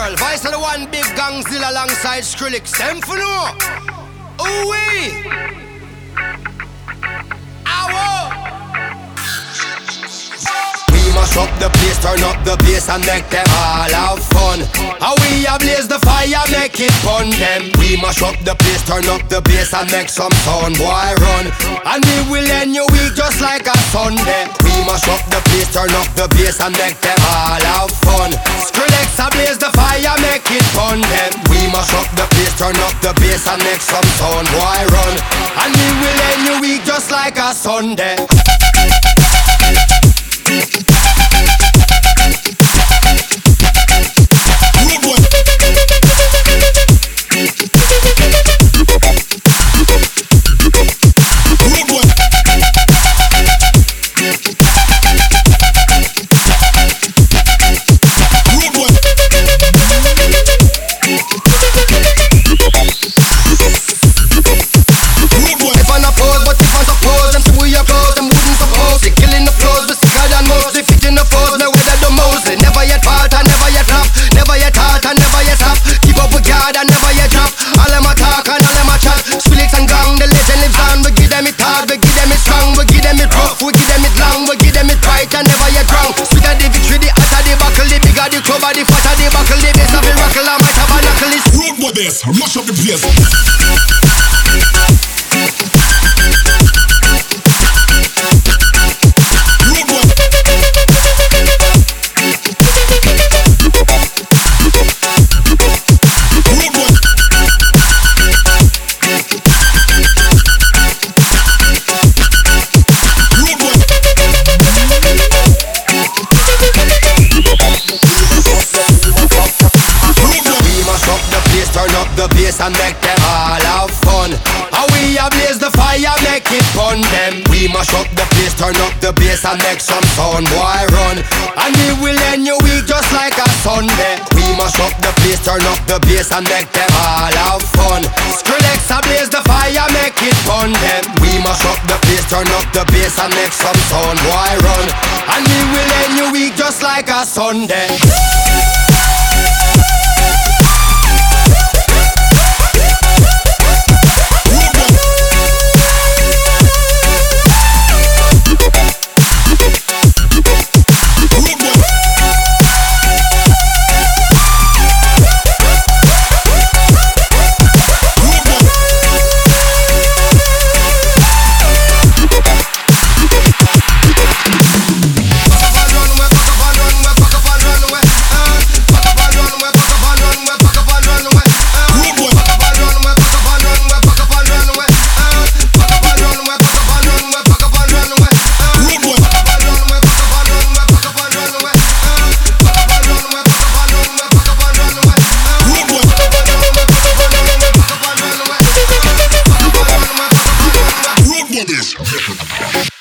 world. Voice of the one big Gangzilla alongside Skrillex. Them for no. Ooh-wee. Mash up the place, turn up the bass and make them all have fun. How we ablaze the fire, make it fun them. We mash up the place, turn up the bass and make some sound, boy run. And we will end your week just like a Sunday. We mash up the place, turn up the bass and make them all have fun. Skrillex ablaze the fire, make it fun them. We mash up the place, turn up the bass and make some sound, boy run. And we will end your week just like a Sunday. Mash up the place. And make them all have fun. How we ablaze the fire, make it fun them. We mash up the place, turn up the bass and make some sound, boy run. And we will end your week just like a Sunday. We mash up the place, turn up the bass and make them all have fun. Skrillex ablaze the fire, make it fun them. We mash up the place, turn up the bass and make some sound, boy run. And we will end your week just like a Sunday. This.